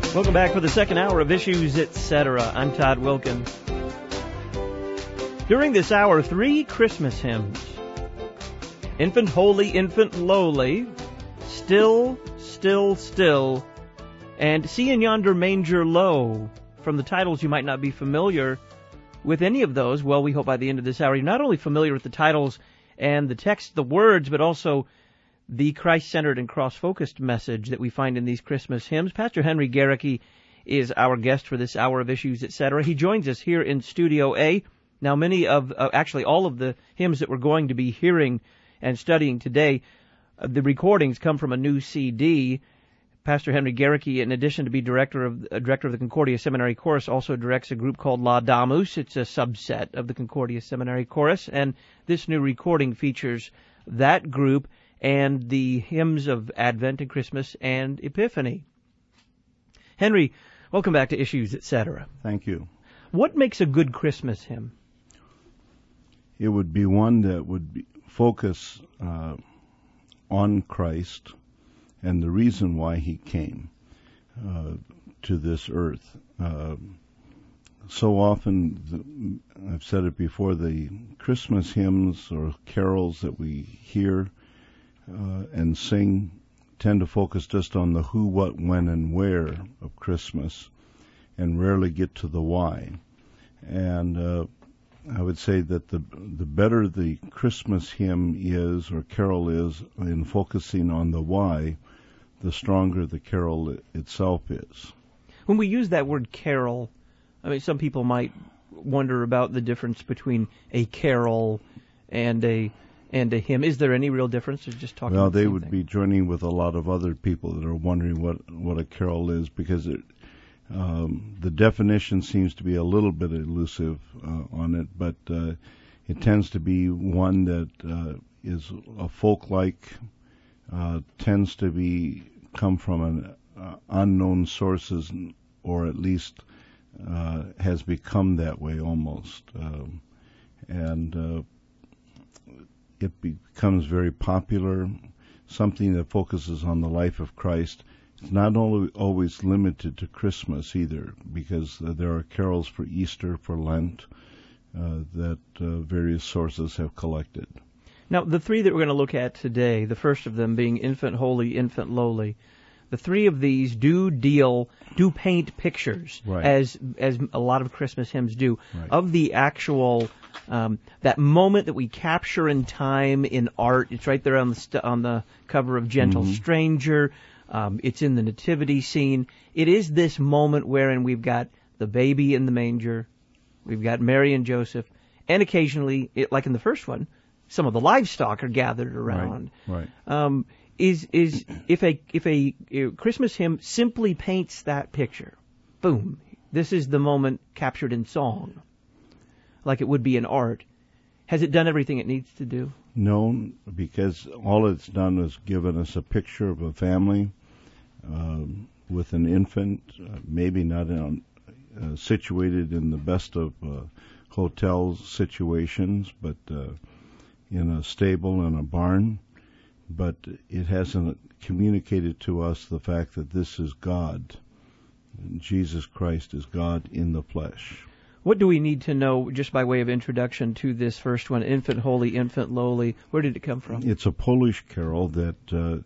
Welcome back for the second hour of Issues, Etc. I'm Todd Wilkin. During this hour, 3 Christmas hymns. Infant Holy, Infant Lowly, Still, Still, Still, and See in Yonder Manger Low. From the titles, you might not be familiar with any of those. Well, we hope by the end of this hour you're not only familiar with the titles and the text, the words, but also the Christ-centered and cross-focused message that we find in these Christmas hymns. Pastor Henry Garricky is our guest for this hour of Issues, Etc. He joins us here in Studio A. Now, many of, actually all of the hymns that we're going to be hearing and studying today, the recordings come from a new CD. Pastor Henry Garricky, in addition to be director of the Concordia Seminary Chorus, also directs a group called Laudamus. It's a subset of the Concordia Seminary Chorus, and this new recording features that group and the hymns of Advent and Christmas and Epiphany. Henry, welcome back to Issues, Etc. Thank you. What makes a good Christmas hymn? It would be one that would focus on Christ and the reason why he came to this earth. So often, I've said it before, the Christmas hymns or carols that we hear and sing tend to focus just on the who, what, when, and where of Christmas and rarely get to the why. And I would say that the better the Christmas hymn is or carol is in focusing on the why, the stronger the carol itself is. When we use that word carol, I mean, some people might wonder about the difference between a carol and a hymn. Is there any real difference, or just talking about the they same would thing? be joining with a lot of other people that are wondering what a carol is, because the definition seems to be a little bit elusive on it, but it tends to be one that is a folk-like, tends to come from an unknown sources, or at least has become that way almost, and it becomes very popular, something that focuses on the life of Christ. It's not always limited to Christmas either, because there are carols for Easter, for Lent, that various sources have collected. Now, the 3 that we're going to look at today, the first of them being Infant Holy, Infant Lowly, the 3 of these do paint pictures, right, as a lot of Christmas hymns do, right, of the actual that moment that we capture in time in art. It's right there on the cover of Gentle Stranger. It's in the nativity scene. It is this moment wherein we've got the baby in the manger, we've got Mary and Joseph, and occasionally, like in the first one, some of the livestock are gathered around. Right. If a Christmas hymn simply paints that picture, boom, this is the moment captured in song, like it would be in art. Has it done everything it needs to do? No, because all it's done is given us a picture of a family with an infant, maybe not situated in the best of hotel situations, but in a stable and a barn. But it hasn't communicated to us the fact that this is God. Jesus Christ is God in the flesh. What do we need to know, just by way of introduction to this first one, Infant Holy, Infant Lowly? Where did it come from? It's a Polish carol that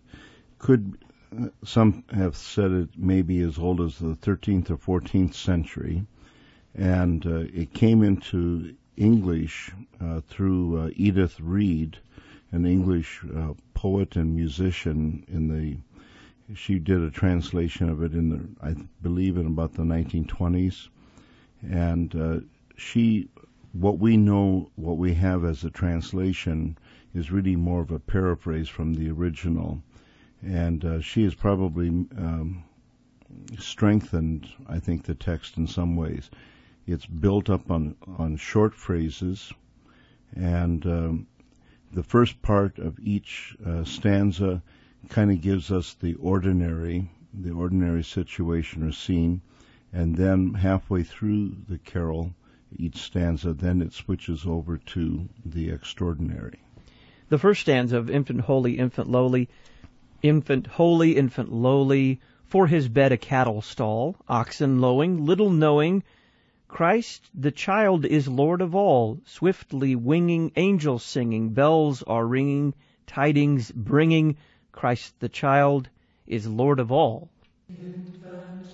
some have said it may be as old as the 13th or 14th century. And it came into English through Edith Reed, an English poet and musician. She did a translation of it I believe in about the 1920s. And what we have as a translation is really more of a paraphrase from the original. And she has probably strengthened, I think, the text in some ways. It's built up on short phrases, and the first part of each stanza kind of gives us the ordinary situation or scene, and then halfway through the carol, each stanza, then it switches over to the extraordinary. The first stanza of Infant Holy, Infant Lowly, Infant Holy, Infant Lowly, for his bed a cattle stall, oxen lowing, little knowing, Christ the child is Lord of all, swiftly winging, angels singing, bells are ringing, tidings bringing, Christ the child is Lord of all. Infant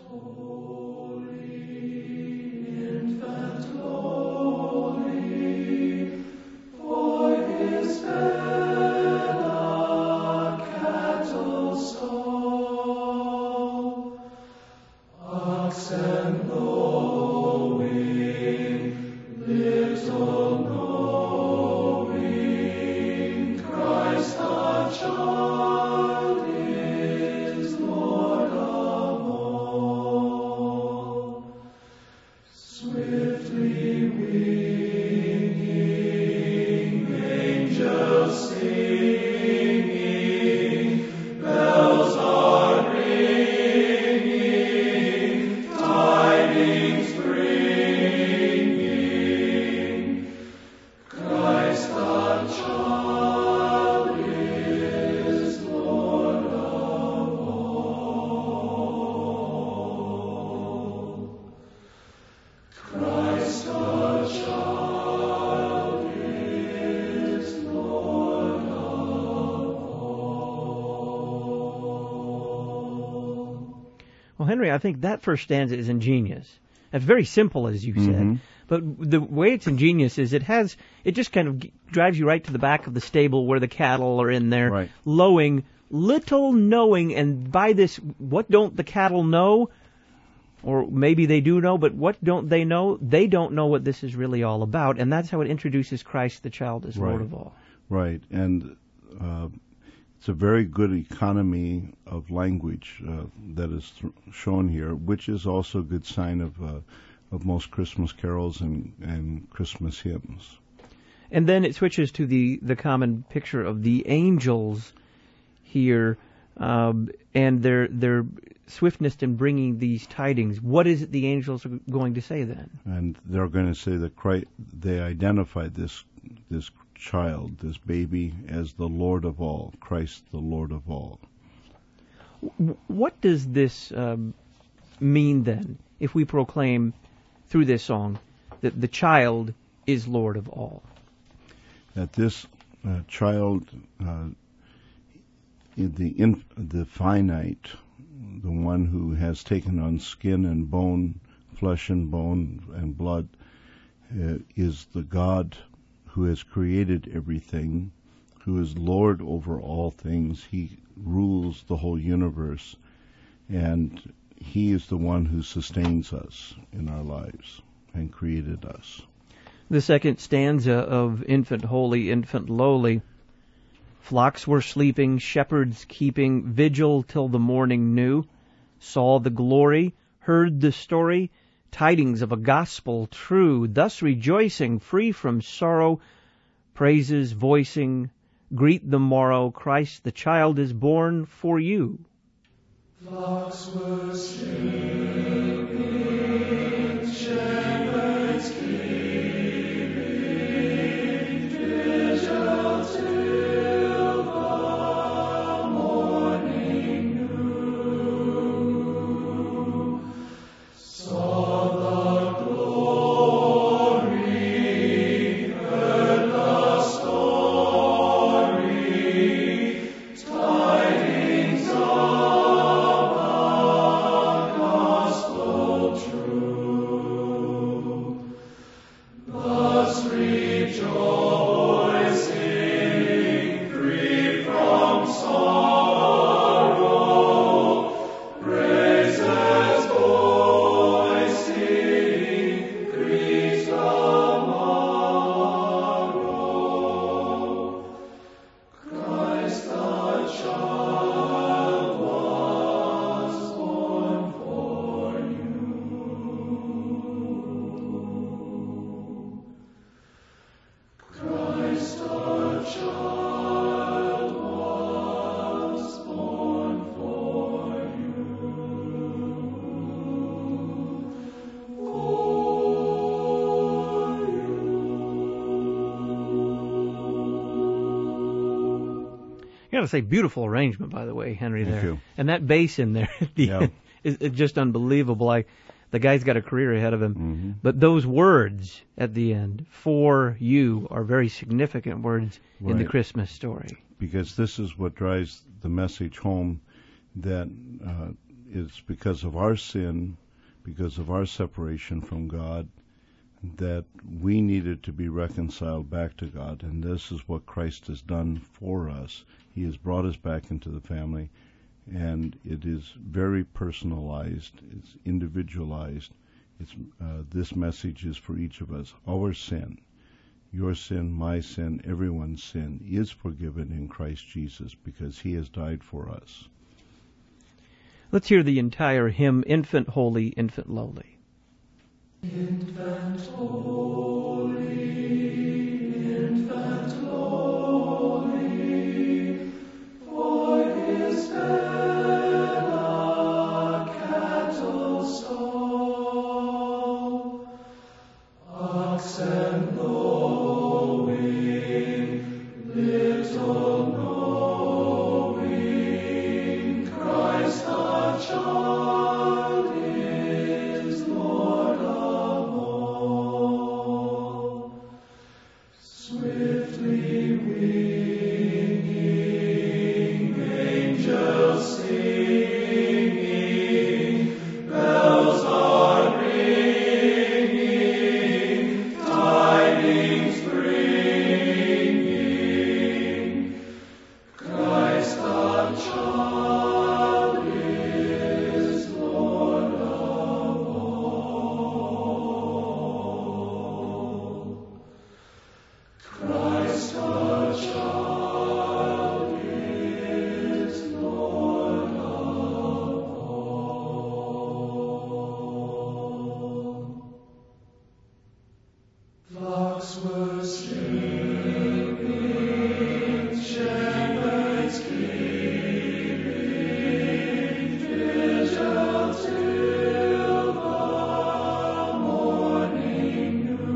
holy, for his bed a cattle stall, oxen lowing, little knowing, Christ the child is Lord of all. Swiftly winging, angels singing, bells are ringing, tidings bringing, Christ the child is Lord of all. Christ the child is Lord of all. Well, Henry, I think that first stanza is ingenious. It's very simple, as you said. But the way it's ingenious is it just kind of drives you right to the back of the stable where the cattle are in there, Right. lowing, little knowing, and by this, what don't the cattle know? Or maybe they do know, but what don't they know? They don't know what this is really all about, and that's how it introduces Christ the child as Lord Right. of all. Right, and it's a very good economy of language that is shown here, which is also a good sign of most Christmas carols and Christmas hymns. And then it switches to the common picture of the angels here, and their swiftness in bringing these tidings. What is it the angels are going to say then? And they're going to say that they identify this child, this baby, as the Lord of all, Christ the Lord of all. What does this mean then, if we proclaim through this song that the child is Lord of all? That this child, the finite, the one who has taken on skin and bone, flesh and bone and blood, is the God who has created everything, who is Lord over all things. He rules the whole universe, and He is the one who sustains us in our lives and created us. The second stanza of Infant Holy, Infant Lowly. Flocks were sleeping, shepherds keeping vigil till the morning new, saw the glory, heard the story, tidings of a gospel true, thus rejoicing, free from sorrow, praises voicing, greet the morrow, Christ the child is born for you. Flocks were sleeping, shepherds keeping vigil till the morning new. Saw the glory, heard the story, tidings of a got to say, beautiful arrangement, by the way, Henry. Thank there, you. and that bass in there at the end is just unbelievable. The guy's got a career ahead of him. Mm-hmm. But those words at the end, for you, are very significant words in the Christmas story. Because this is what drives the message home, that it's because of our sin, because of our separation from God, that we needed to be reconciled back to God. And this is what Christ has done for us. He has brought us back into the family. And it is very personalized. It's individualized. This message is for each of us. Our sin, your sin, my sin, everyone's sin is forgiven in Christ Jesus because He has died for us. Let's hear the entire hymn, Infant Holy, Infant Lowly. Infant holy, infant lowly, for His bed a cattle stall, oxen lowing, little knowing, Christ the child is Lord of all. Swiftly winging, angels singing, bells are ringing, tidings bringing, Christ the child is Lord of all. Christ the child is Lord of all. Flocks were streaming, shepherds keeping vigil till the morning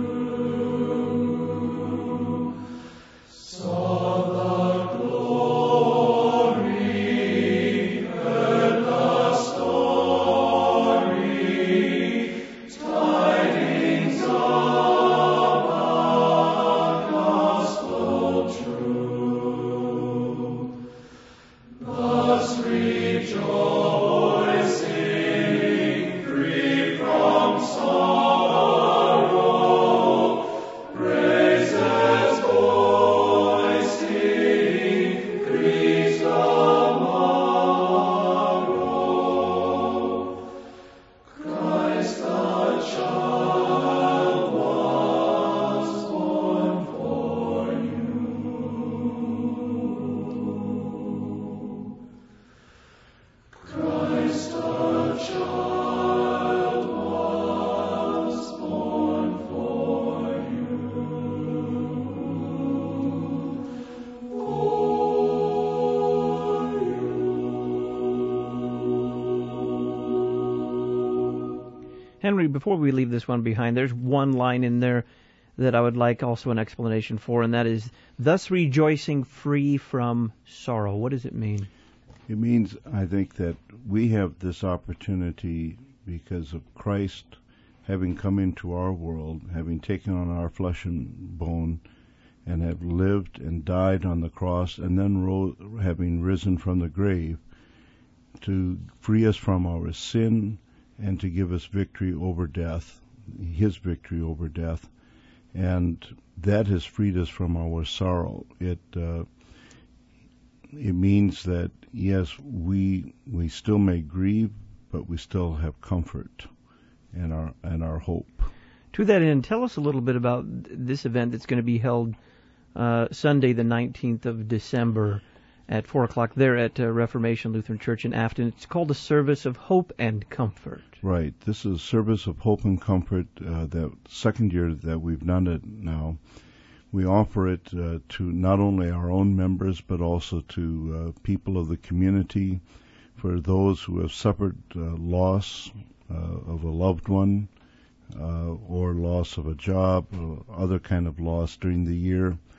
new. Saw the glory, heard the story, tidings of a gospel true. Thus rejoicing, free from sorrow, praises voicing, greets the morrow. Christ the child was born for you. Christ the child was born for you. Henry, before we leave this one behind, there's one line in there that I would like also an explanation for, and that is, thus rejoicing free from sorrow. What does it mean? It means, I think, that we have this opportunity because of Christ having come into our world, having taken on our flesh and bone, and have lived and died on the cross, and then having risen from the grave to free us from our sin and to give us victory over death, His victory over death. And that has freed us from our sorrow. It means that, yes, we still may grieve, but we still have comfort and our hope. To that end, tell us a little bit about this event that's going to be held Sunday, the 19th of December at 4 o'clock there at Reformation Lutheran Church in Afton. It's called the Service of Hope and Comfort. Right. This is Service of Hope and Comfort, the second year that we've done it now. We offer it to not only our own members, but also to people of the community, for those who have suffered loss of a loved one, or loss of a job, or other kind of loss during the year.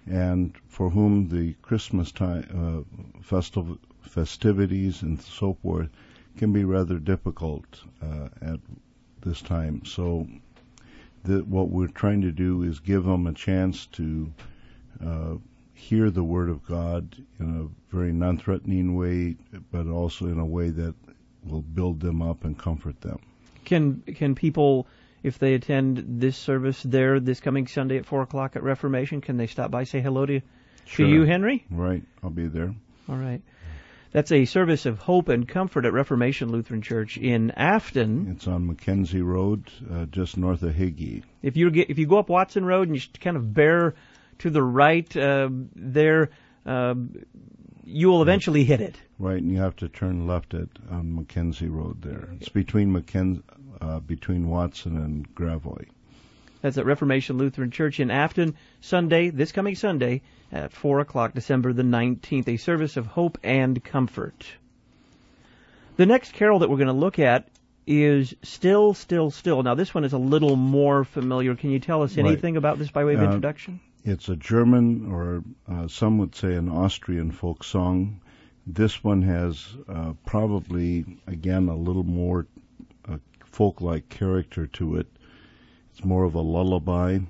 and for whom the Christmas time festivities and so forth can be rather difficult at this time. So what we're trying to do is give them a chance to hear the Word of God in a very non-threatening way, but also in a way that will build them up and comfort them. Can people, if they attend this service there this coming Sunday at 4 o'clock at Reformation, can they stop by, say hello to you, Henry? Right, I'll be there. All right. That's a service of hope and comfort at Reformation Lutheran Church in Afton. It's on Mackenzie Road, just north of Higgy. If you go up Watson Road and you kind of bear to the right there, you will eventually hit it. Right, and you have to turn left on Mackenzie Road there. It's between Watson and Gravois. That's at Reformation Lutheran Church in Afton, this coming Sunday, at 4 o'clock, December the 19th, a service of hope and comfort. The next carol that we're going to look at is Still, Still, Still. Now, this one is a little more familiar. Can you tell us anything about this by way of introduction? It's a German, or some would say an Austrian folk song. This one has probably, again, a little more folk-like character to it. It's more of a lullaby.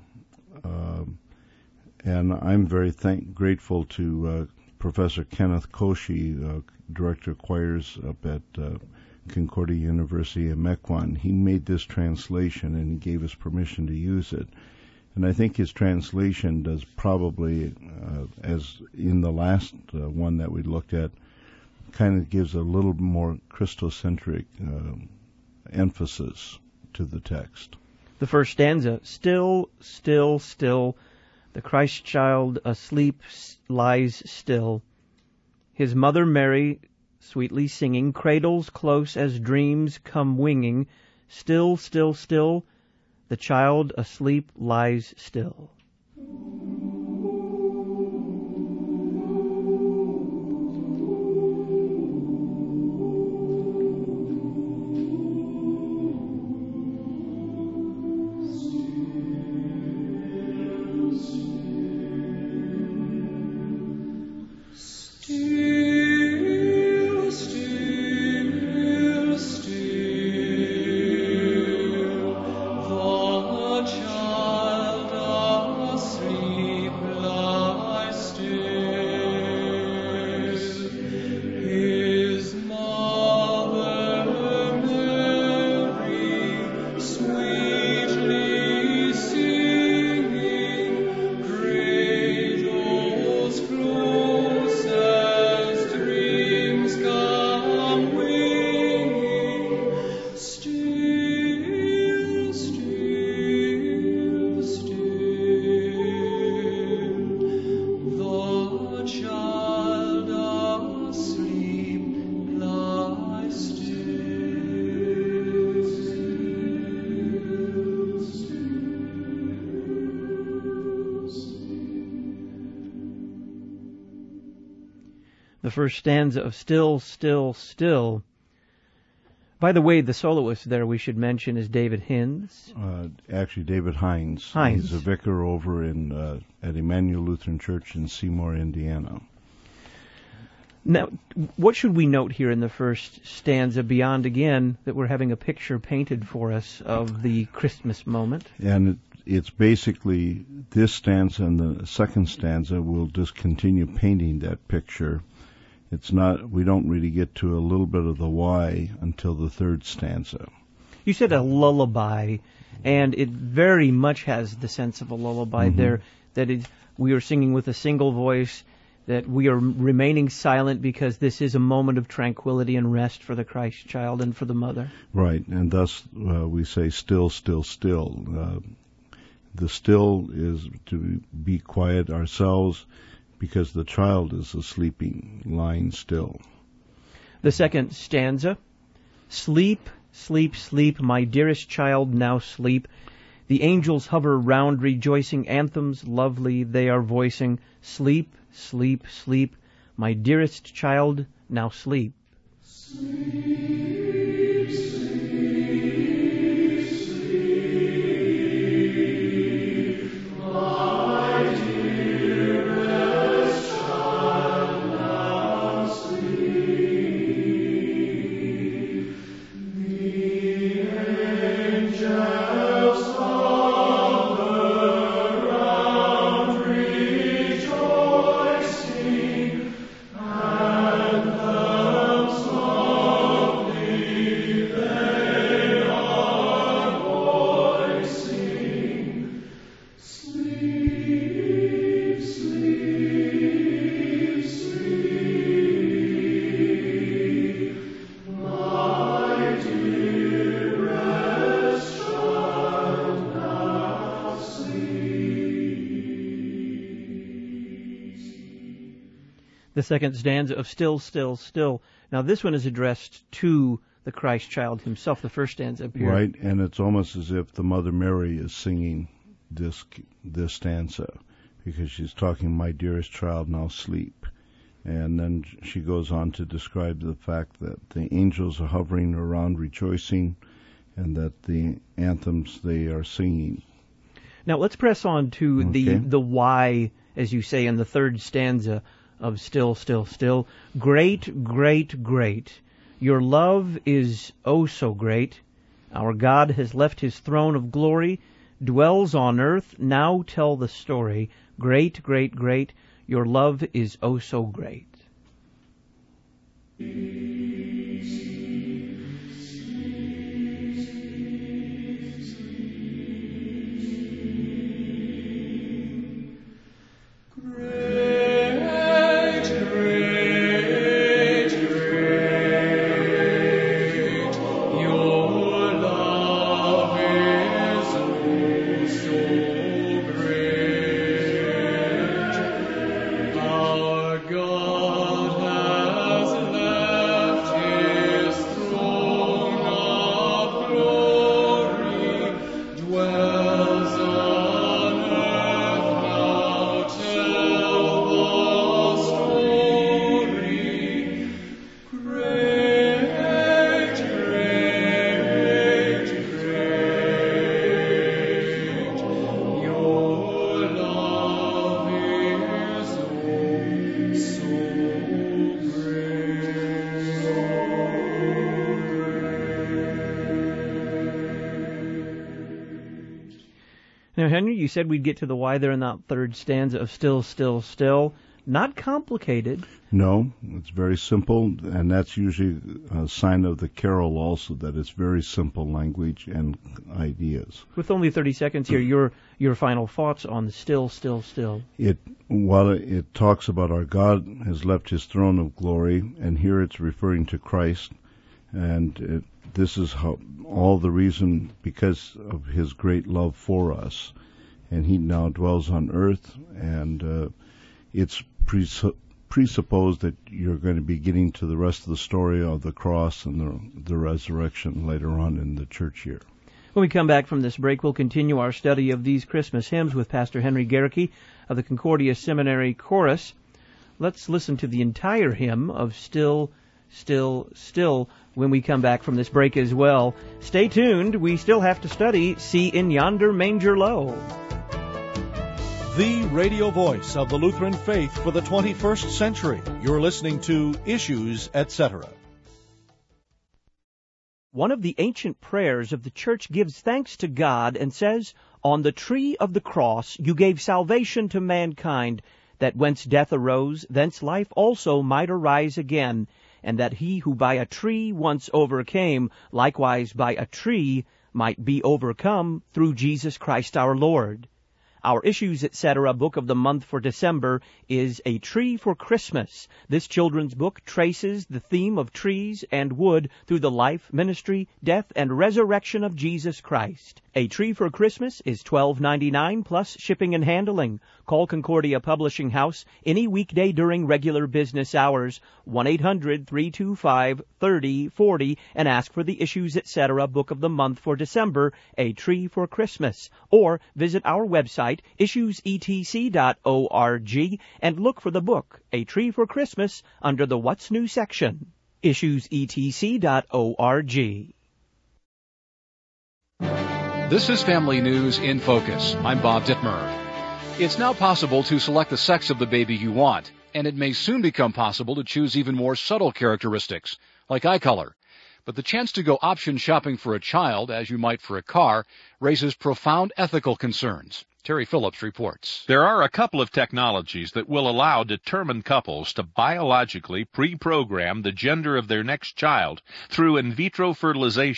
And I'm very grateful to Professor Kenneth Koshy, Director of Choirs up at Concordia University in Mequon. He made this translation and he gave us permission to use it. And I think his translation does probably, as in the last one that we looked at, kind of gives a little more Christocentric emphasis to the text. The first stanza, Still, still, still, the Christ child asleep lies still. His mother Mary sweetly singing, cradles close as dreams come winging. Still, still, still, the child asleep lies still. The first stanza of Still, Still, Still. By the way, the soloist there we should mention is David Hinds. Actually, David Hines. Hines. He's a vicar over at Emmanuel Lutheran Church in Seymour, Indiana. Now, what should we note here in the first stanza beyond, again, that we're having a picture painted for us of the Christmas moment? And it's basically this stanza and the second stanza will just continue painting that picture. It's not, we don't really get to a little bit of the why until the third stanza. You said a lullaby, and it very much has the sense of a lullaby there, that we are singing with a single voice, that we are remaining silent because this is a moment of tranquility and rest for the Christ child and for the mother. Right, and thus we say still, still, still. The still is to be quiet ourselves, because the child is sleeping, lying still. The second stanza, Sleep, sleep, sleep, my dearest child, now sleep. The angels hover round, rejoicing, anthems lovely they are voicing. Sleep, sleep, sleep, my dearest child, now sleep. Sleep, sleep, sleep, my dear. dearest child now sleeps. The second stanza of Still, Still, Still. Now this one is addressed to the Christ child himself. The first stanza appeared. Right, and it's almost as if the Mother Mary is singing this stanza, because she's talking, my dearest child, now sleep. And then she goes on to describe the fact that the angels are hovering around rejoicing, and that the anthems they are singing. Now let's press on to Okay. the why, as you say in the third stanza of Still, Still, Still. Great, great, great. Your love is oh so great. Our God has left his throne of glory, dwells on earth, now tell the story. Great, great, great. Your love is oh so great. Great, great, great, your love is oh so great. Our God has left his throne of glory, dwells on earth, now tell the story. Great, great, great, your love is oh so great. Now, Henry, you said we'd get to the why there in that third stanza of Still, Still, Still. Not complicated. No, it's very simple, and that's usually a sign of the carol also, that it's very simple language and ideas. With only 30 seconds here, your final thoughts on Still, Still, Still. While it talks about our God has left his throne of glory, and here it's referring to Christ, and this is all the reason because of his great love for us, and he now dwells on earth, and it's presupposed that you're going to be getting to the rest of the story of the cross and the resurrection later on in the church year. When we come back from this break, we'll continue our study of these Christmas hymns with Pastor Henry Garricky of the Concordia Seminary Chorus. Let's listen to the entire hymn of Still, Still, Still when we come back from this break as well. Stay tuned. We still have to study See in Yonder Manger Low. The radio voice of the Lutheran faith for the 21st century. You're listening to Issues, etc. One of the ancient prayers of the Church gives thanks to God and says, on the tree of the cross you gave salvation to mankind, that whence death arose, thence life also might arise again, and that he who by a tree once overcame, likewise by a tree might be overcome through Jesus Christ our Lord. Our Issues, etc. book of the month for December is A Tree for Christmas. This children's book traces the theme of trees and wood through the life, ministry, death, and resurrection of Jesus Christ. A Tree for Christmas is $12.99 plus shipping and handling. Call Concordia Publishing House any weekday during regular business hours, 1-800-325-3040, and ask for the Issues, etc. book of the month for December, A Tree for Christmas. Or visit our website, issuesetc.org, and look for the book, A Tree for Christmas, under the What's New section. issuesetc.org. This is Family News in Focus. I'm Bob Dittmer. It's now possible to select the sex of the baby you want, and it may soon become possible to choose even more subtle characteristics, like eye color. But the chance to go option shopping for a child, as you might for a car, raises profound ethical concerns. Terry Phillips reports. There are a couple of technologies that will allow determined couples to biologically pre-program the gender of their next child through in vitro fertilization.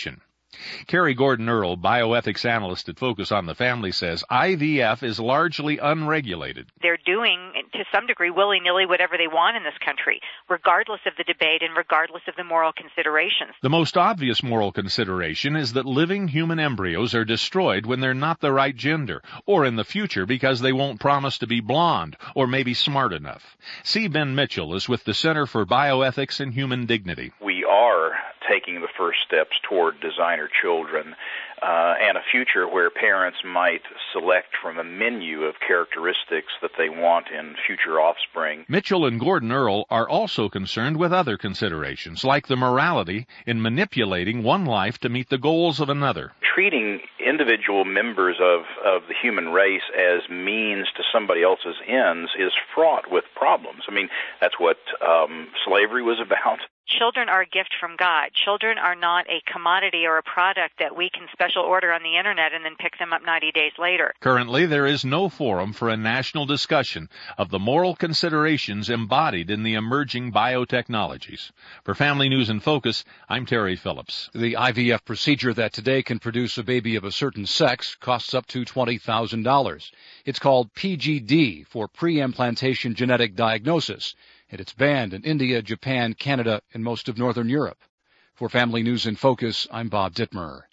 Carrie Gordon Earl, bioethics analyst at Focus on the Family, says IVF is largely unregulated. They're doing, to some degree, willy-nilly whatever they want in this country, regardless of the debate and regardless of the moral considerations. The most obvious moral consideration is that living human embryos are destroyed when they're not the right gender, or in the future because they won't promise to be blonde or maybe smart enough. C. Ben Mitchell is with the Center for Bioethics and Human Dignity. We are taking the first steps toward designer children and a future where parents might select from a menu of characteristics that they want in future offspring. Mitchell and Gordon Earl are also concerned with other considerations, like the morality in manipulating one life to meet the goals of another. Treating individual members of the human race as means to somebody else's ends is fraught with problems. I mean, that's what slavery was about. Children are a gift from God. Children are not a commodity or a product that we can special order on the Internet and then pick them up 90 days later. Currently, there is no forum for a national discussion of the moral considerations embodied in the emerging biotechnologies. For Family News in Focus, I'm Terry Phillips. The IVF procedure that today can produce a baby of a certain sex costs up to $20,000. It's called PGD, for pre-implantation genetic diagnosis, and it's banned in India, Japan, Canada, and most of Northern Europe. For Family News in Focus, I'm Bob Dittmer.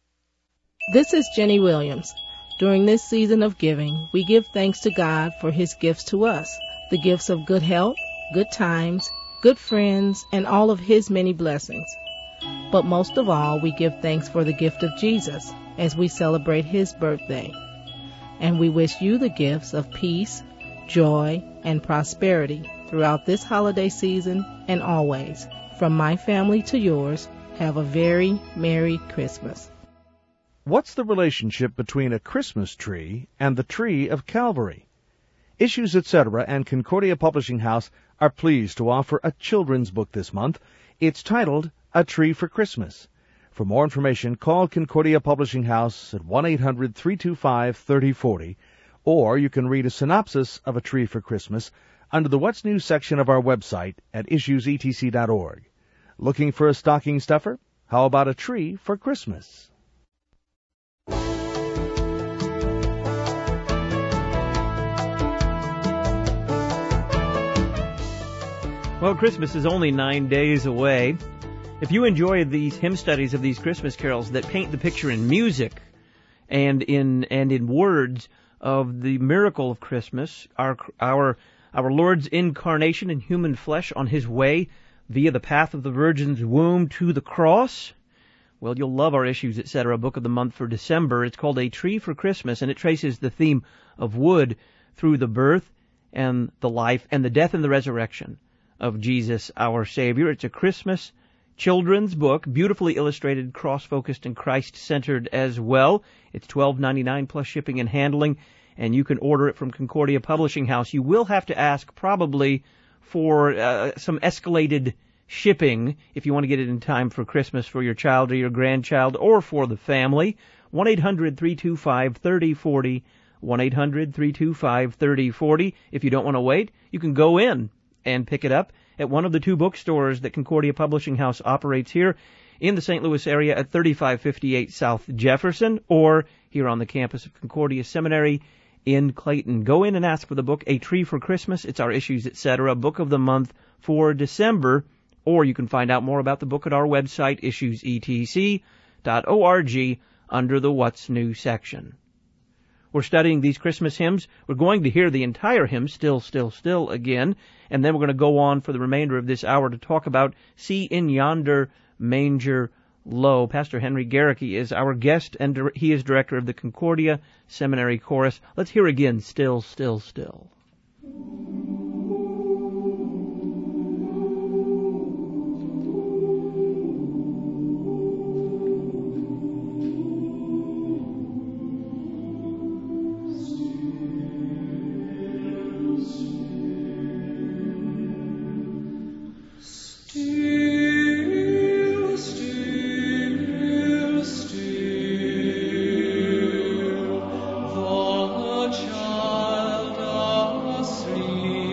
This is Jenny Williams. During this season of giving, we give thanks to God for His gifts to us, the gifts of good health, good times, good friends, and all of His many blessings. But most of all, we give thanks for the gift of Jesus as we celebrate His birthday. And we wish you the gifts of peace, joy, and prosperity throughout this holiday season and always. From my family to yours, have a very Merry Christmas. What's the relationship between a Christmas tree and the tree of Calvary? Issues, Etc. and Concordia Publishing House are pleased to offer a children's book this month. It's titled A Tree for Christmas. For more information, call Concordia Publishing House at 1-800-325-3040, or you can read a synopsis of A Tree for Christmas under the What's New section of our website at issuesetc.org. Looking for a stocking stuffer? How about a tree for Christmas? Well, Christmas is only 9 days away. If you enjoy these hymn studies of these Christmas carols that paint the picture in music and in words of the miracle of Christmas, our Lord's incarnation in human flesh on His way via the path of the Virgin's womb to the cross, well, you'll love our Issues, Etc. book of the month for December. It's called A Tree for Christmas, and it traces the theme of wood through the birth and the life and the death and the resurrection of Jesus, our Savior. It's a Christmas children's book, beautifully illustrated, cross-focused, and Christ-centered as well. It's $12.99 plus shipping and handling, and you can order it from Concordia Publishing House. You will have to ask probably for some escalated shipping if you want to get it in time for Christmas for your child or your grandchild or for the family. 1-800-325-3040, 1-800-325-3040. If you don't want to wait, you can go in and pick it up at one of the two bookstores that Concordia Publishing House operates here in the St. Louis area at 3558 South Jefferson, or here on the campus of Concordia Seminary in Clayton. Go in and ask for the book, A Tree for Christmas. It's our Issues, Etc. book of the month for December, or you can find out more about the book at our website, issuesetc.org, under the What's New section. We're studying these Christmas hymns. We're going to hear the entire hymn, Still, Still, Still, again, and then we're going to go on for the remainder of this hour to talk about See in Yonder Manger Low. Pastor Henry Garricky is our guest, and he is director of the Concordia Seminary Chorus. Let's hear again, Still, Still, Still. The child asleep.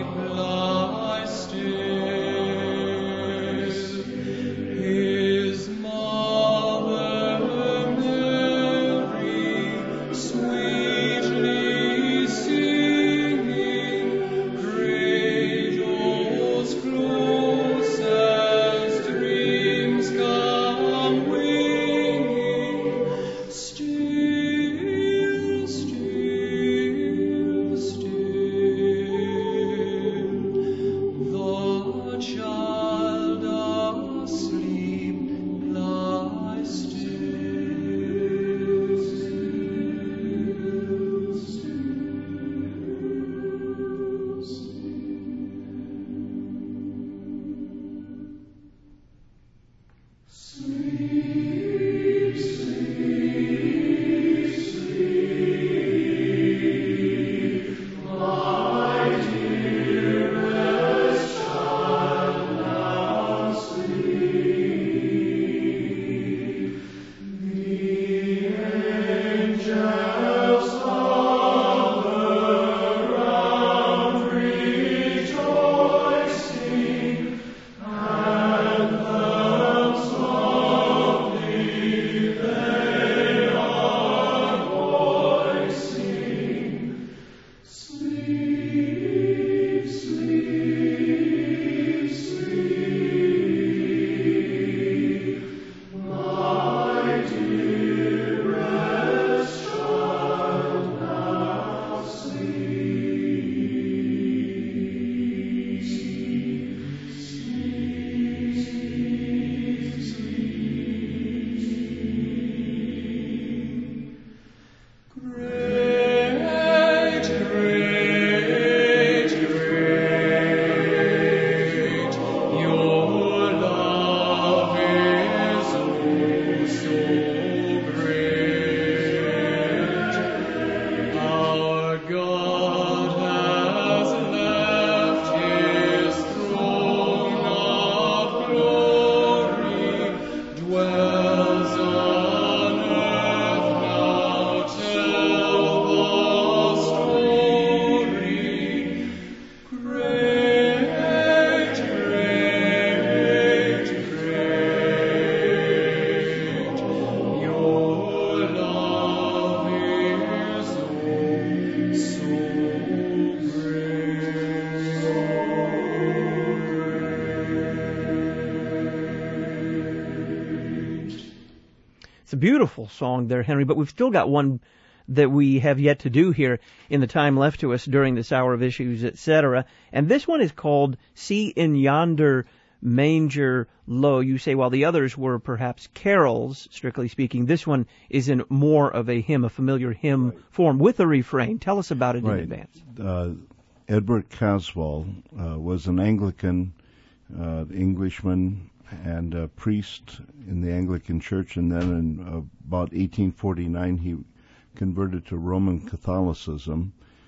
a beautiful song there, Henry, but we've still got one that we have yet to do here in the time left to us during this hour of issues, etc. And this one is called See in Yonder Manger Low. You say, while the others were perhaps carols, strictly speaking, this one is in more of a hymn, a familiar hymn form with a refrain. Tell us about it in advance. Edward Caswall was an Anglican Englishman and a priest in the Anglican Church, and then in about 1849 he converted to Roman Catholicism.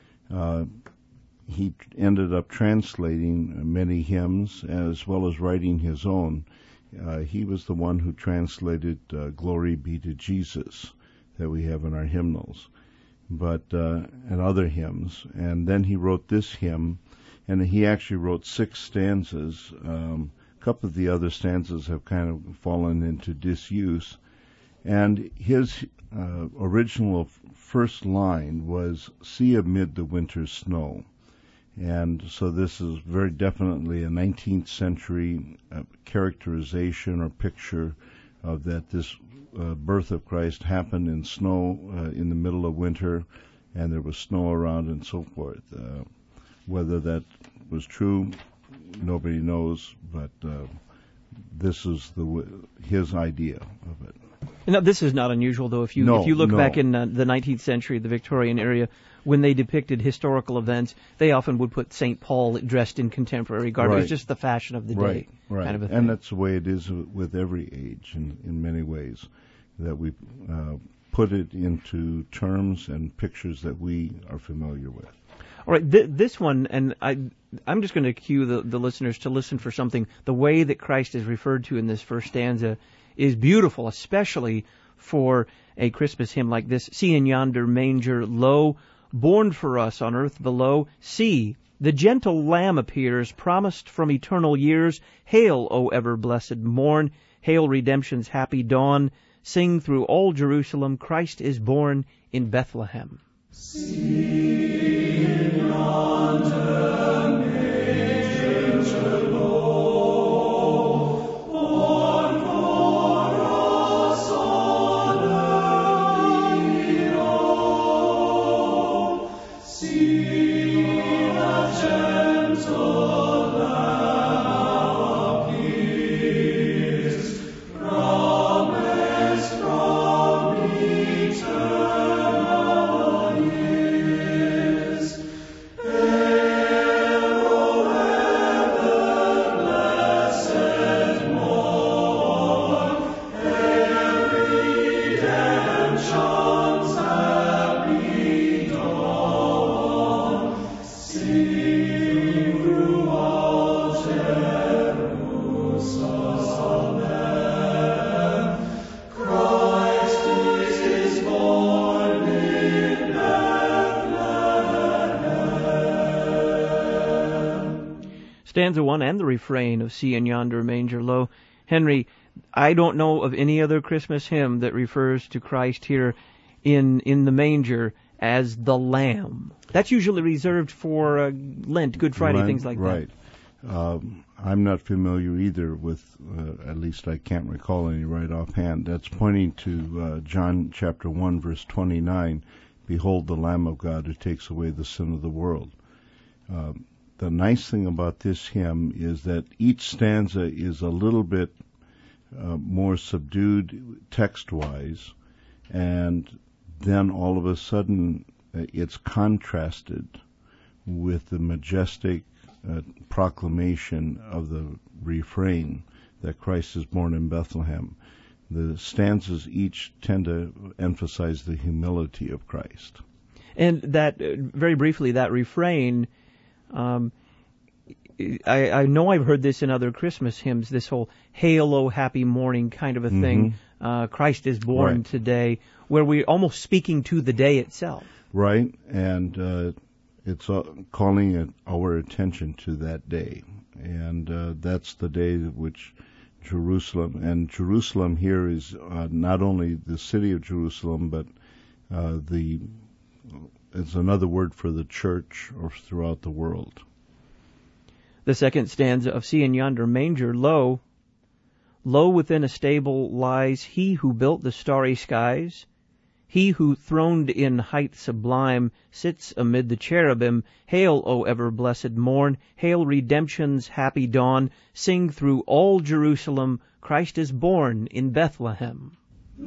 He ended up translating many hymns as well as writing his own. He was the one who translated Glory Be to Jesus that we have in our hymnals, and other hymns. And then he wrote this hymn, and he actually wrote 6 stanzas. A couple of the other stanzas have kind of fallen into disuse. And his original first line was, "See amid the winter's snow." And so this is very definitely a 19th century characterization or picture of that this birth of Christ happened in snow in the middle of winter, and there was snow around and so forth. Whether that was true, nobody knows, but this is his idea of it. Now, this is not unusual, though. If you look back in the 19th century, the Victorian era, when they depicted historical events, they often would put St. Paul dressed in contemporary garb. It was just the fashion of the day. Kind of a thing. And that's the way it is with every age in many ways, that we put it into terms and pictures that we are familiar with. All right, this one, and I'm just going to cue the listeners to listen for something. The way that Christ is referred to in this first stanza is beautiful, especially for a Christmas hymn like this. See in yonder manger low, born for us on earth below. See, the gentle Lamb appears, promised from eternal years. Hail, O ever blessed morn. Hail, redemption's happy dawn. Sing through all Jerusalem, Christ is born in Bethlehem. See in yonder manger low, born for us on earth below. See that gentle Lamb appears, promised from eternal years. Hail, O ever blessed morn, hail redemption's happy dawn. Sing through all Jerusalem, Christ is born in Bethlehem. Stanza 1 and the refrain of See in Yonder Manger Low. Henry, I don't know of any other Christmas hymn that refers to Christ here in the manger as the Lamb. That's usually reserved for Lent, Good Friday, things like that. Right. I'm not familiar either with, at least I can't recall any right offhand. That's pointing to John chapter 1, verse 29. Behold the Lamb of God who takes away the sin of the world. The nice thing about this hymn is that each stanza is a little bit more subdued text-wise, and then all of a sudden it's contrasted with the majestic proclamation of the refrain that Christ is born in Bethlehem. The stanzas each tend to emphasize the humility of Christ. And that, very briefly, that refrain, I know I've heard this in other Christmas hymns, this whole Hail, O happy morning kind of a thing. Christ is born today, where we're almost speaking to the day itself. Right, and it's calling our attention to that day. And that's the day which Jerusalem here is not only the city of Jerusalem, but it's another word for the church or throughout the world. The second stanza of See in Yonder Manger Low, Low within a stable lies he who built the starry skies. He who, throned in height sublime, sits amid the cherubim. Hail, O ever-blessed morn! Hail, redemption's happy dawn! Sing through all Jerusalem, Christ is born in Bethlehem.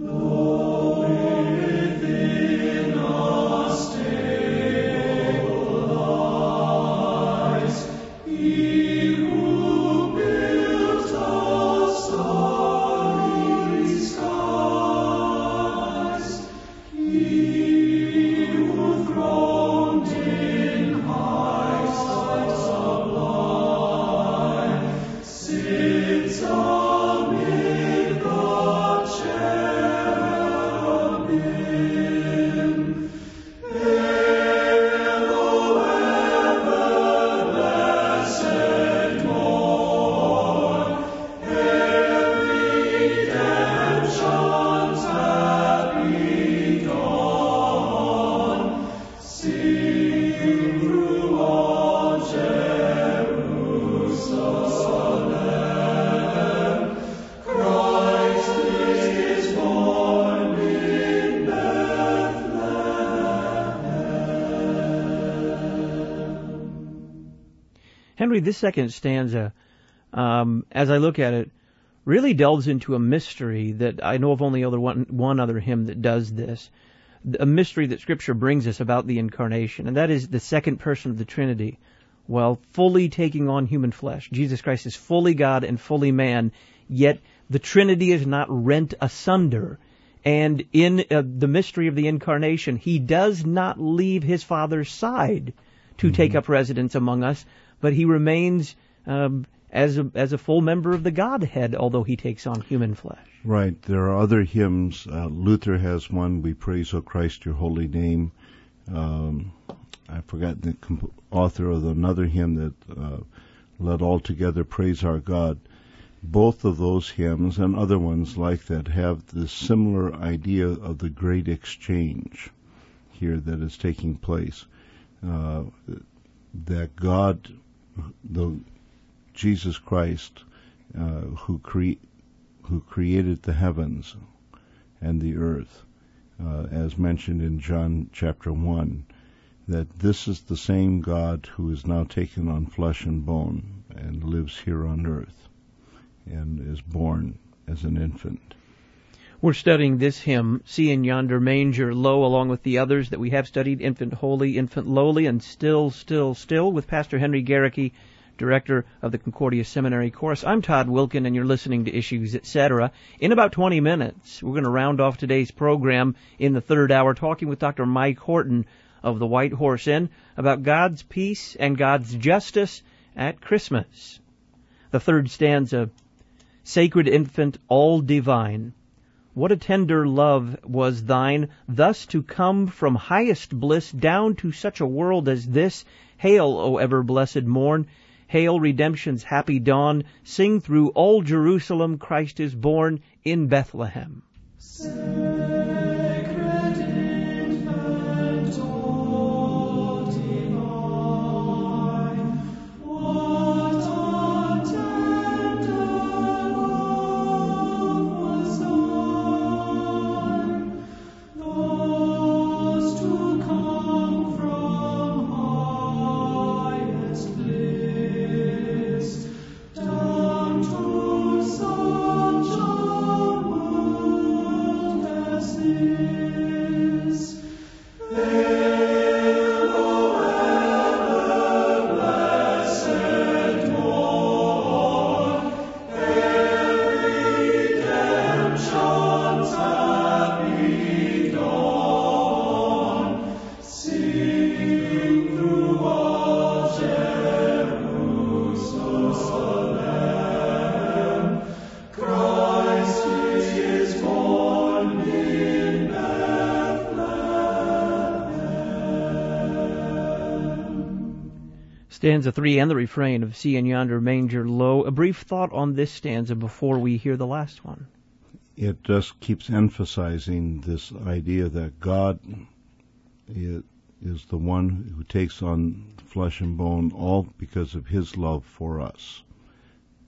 Henry, this second stanza, as I look at it, really delves into a mystery that I know of only one other hymn that does this, a mystery that Scripture brings us about the Incarnation, and that is the second person of the Trinity, while fully taking on human flesh. Jesus Christ is fully God and fully man, yet the Trinity is not rent asunder. And in the mystery of the Incarnation, He does not leave His Father's side to take up residence among us, but He remains as a full member of the Godhead, although He takes on human flesh. Right. There are other hymns. Luther has one, We Praise, O Christ, Your Holy Name. I forgot the author of another hymn that Let All Together Praise Our God. Both of those hymns and other ones like that have the similar idea of the great exchange here that is taking place. That God, Jesus Christ, who created the heavens and the earth, as mentioned in John chapter 1, that this is the same God who is now taken on flesh and bone and lives here on earth and is born as an infant. We're studying this hymn, See in Yonder Manger Low, along with the others that we have studied, Infant Holy, Infant Lowly, and Still, Still, Still, with Pastor Henry Garricky, Director of the Concordia Seminary Chorus. I'm Todd Wilkin, and you're listening to Issues, Etc. In about 20 minutes, we're going to round off today's program in the third hour, talking with Dr. Mike Horton of the White Horse Inn about God's peace and God's justice at Christmas. The third stanza, Sacred Infant, all divine, what a tender love was thine, thus to come from highest bliss down to such a world as this. Hail, O ever-blessed morn! Hail, redemption's happy dawn! Sing through all Jerusalem, Christ is born in Bethlehem. Stanza 3 and the refrain of See in Yonder Manger Low. A brief thought on this stanza before we hear the last one. It just keeps emphasizing this idea that God is the one who takes on flesh and bone, all because of His love for us.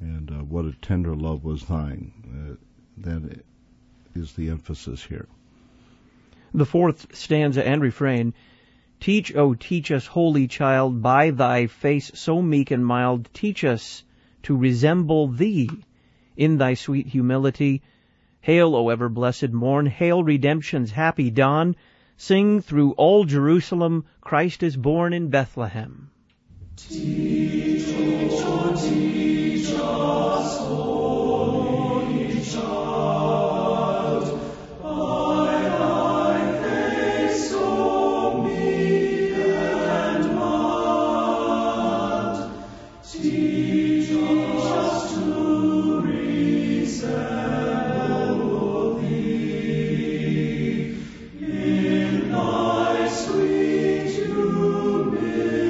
and what a tender love was thine. That is the emphasis here. The fourth stanza and refrain, teach, O teach us, holy child, by thy face so meek and mild, teach us to resemble thee in thy sweet humility. Hail, O ever blessed morn, hail redemption's happy dawn, sing through all Jerusalem, Christ is born in Bethlehem. Teach, O teach us, holy child, by thy face so meek and mild. Teach us to resemble thee in thy sweet humility.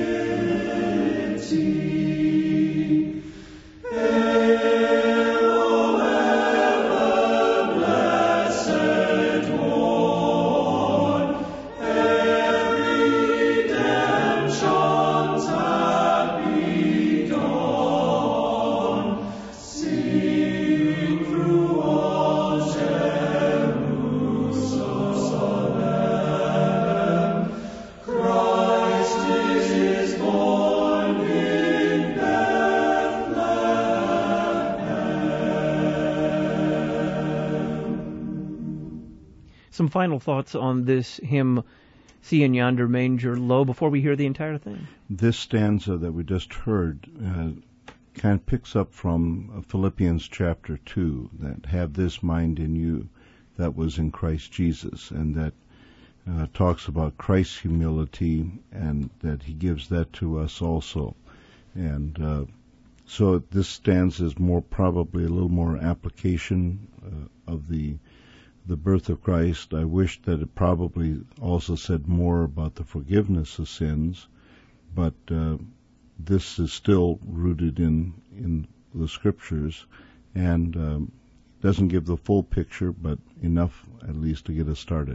Some final thoughts on this hymn, See in Yonder Manger Low, before we hear the entire thing. This stanza that we just heard kind of picks up from Philippians chapter 2, that have this mind in you that was in Christ Jesus, and that talks about Christ's humility, and that he gives that to us also. And so this stanza is probably a little more application of the birth of Christ. I wish that it probably also said more about the forgiveness of sins, but this is still rooted in the Scriptures, and doesn't give the full picture, but enough at least to get us started.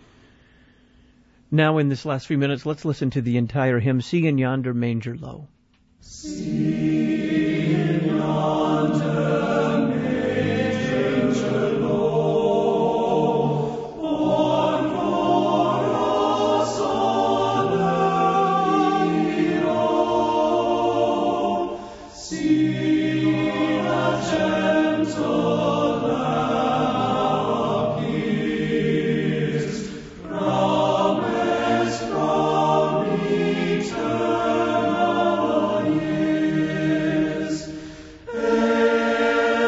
Now in this last few minutes, let's listen to the entire hymn, See in Yonder Manger Low. See in yonder manger low, born for us on early road. See the gentle Lamb appears, promised from eternal years.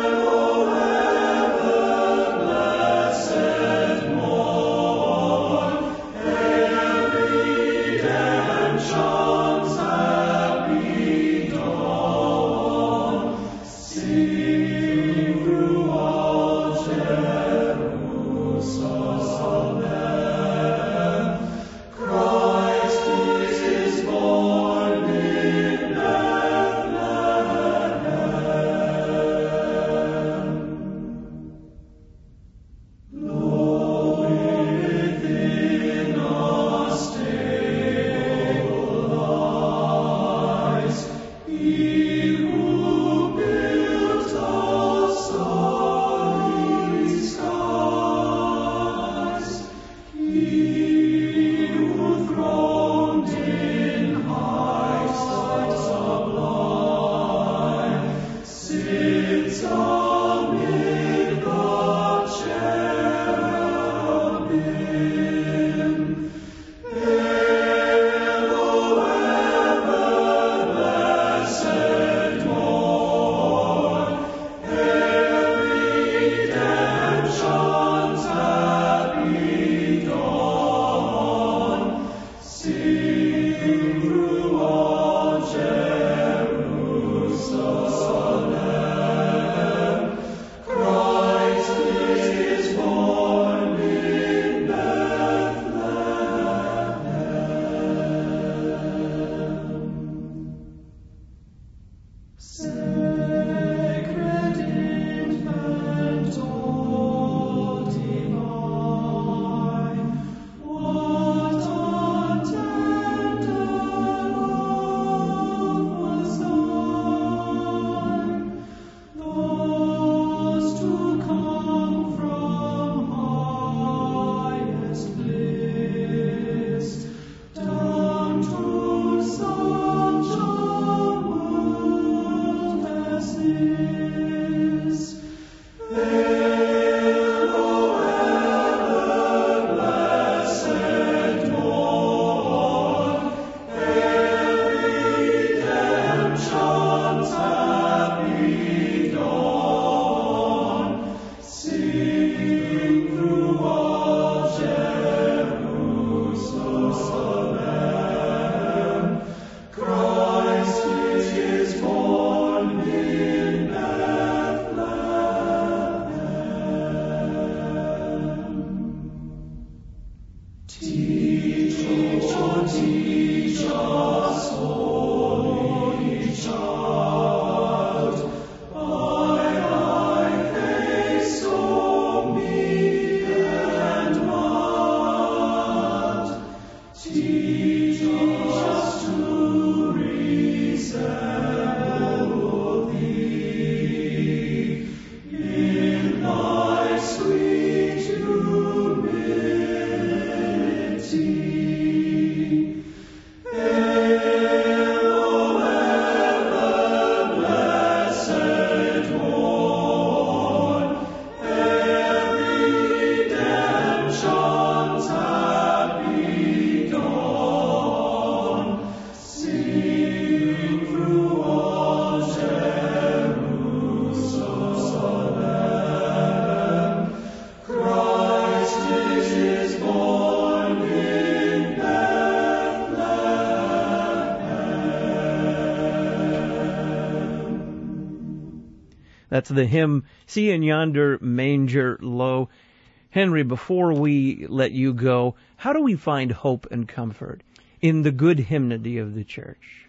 That's the hymn, See in Yonder Manger Low. Henry, before we let you go, how do we find hope and comfort in the good hymnody of the church?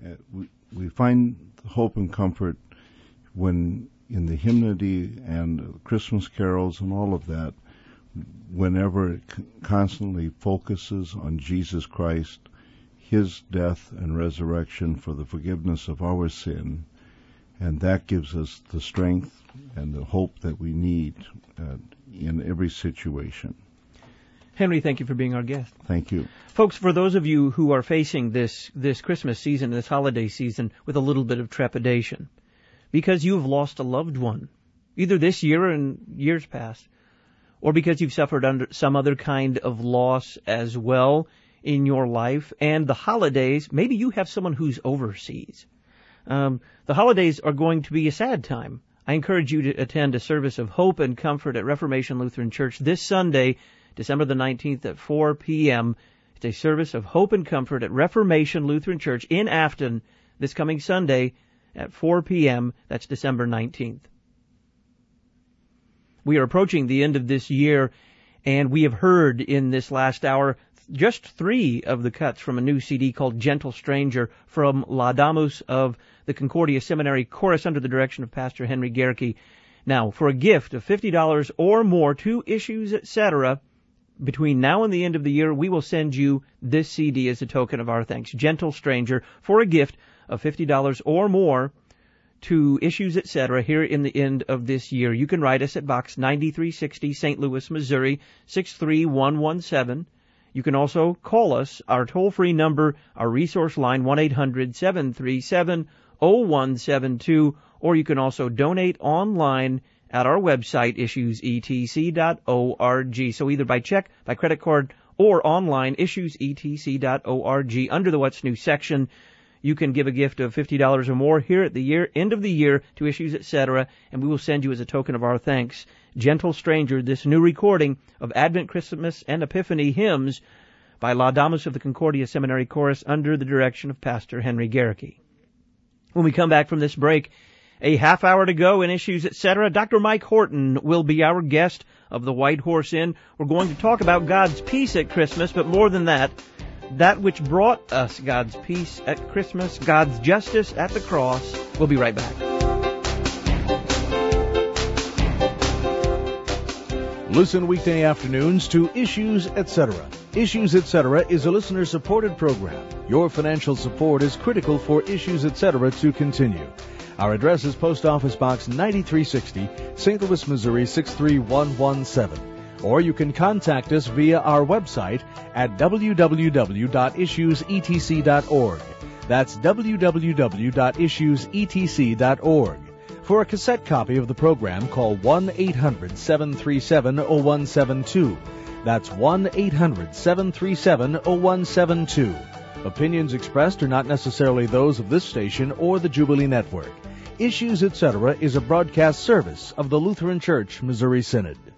We find hope and comfort when in the hymnody and Christmas carols and all of that, whenever it constantly focuses on Jesus Christ, His death and resurrection for the forgiveness of our sin, and that gives us the strength and the hope that we need in every situation. Henry, thank you for being our guest. Thank you. Folks, for those of you who are facing this Christmas season, this holiday season, with a little bit of trepidation, because you've lost a loved one, either this year or in years past, or because you've suffered under some other kind of loss as well in your life, and the holidays, maybe you have someone who's overseas. The holidays are going to be a sad time. I encourage you to attend a service of hope and comfort at Reformation Lutheran Church this Sunday, December the 19th at 4 p.m. It's a service of hope and comfort at Reformation Lutheran Church in Afton this coming Sunday at 4 p.m. That's December 19th. We are approaching the end of this year, and we have heard in this last hour just 3 of the cuts from a new CD called Gentle Stranger from Laudamus of the Concordia Seminary Chorus under the direction of Pastor Henry Gehrke. Now, for a gift of $50 or more, 2 issues, etc., between now and the end of the year, we will send you this CD as a token of our thanks. Gentle Stranger, for a gift of $50 or more, 2 issues, etc., here in the end of this year. You can write us at Box 9360, St. Louis, Missouri, 63117. You can also call us, our toll-free number, our resource line, 1-800-737-0172, or you can also donate online at our website, issuesetc.org. So either by check, by credit card, or online, issuesetc.org. Under the What's New section, you can give a gift of $50 or more here at the end of the year to Issues, etc., and we will send you as a token of our thanks, Gentle Stranger, this new recording of Advent, Christmas, and Epiphany hymns by Laudamus of the Concordia Seminary Chorus under the direction of Pastor Henry Gehrke. When we come back from this break, a half hour to go in Issues, etc., Dr. Mike Horton will be our guest of the White Horse Inn. We're going to talk about God's peace at Christmas, but more than that which brought us God's peace at Christmas, God's justice at the cross. We'll be right back. Listen weekday afternoons to Issues, etc. Issues, etc. is a listener-supported program. Your financial support is critical for Issues, etc. to continue. Our address is Post Office Box 9360, St. Louis, Missouri 63117. Or you can contact us via our website at www.issuesetc.org. That's www.issuesetc.org. For a cassette copy of the program, call 1-800-737-0172. That's 1-800-737-0172. Opinions expressed are not necessarily those of this station or the Jubilee Network. Issues, etc. is a broadcast service of the Lutheran Church Missouri Synod.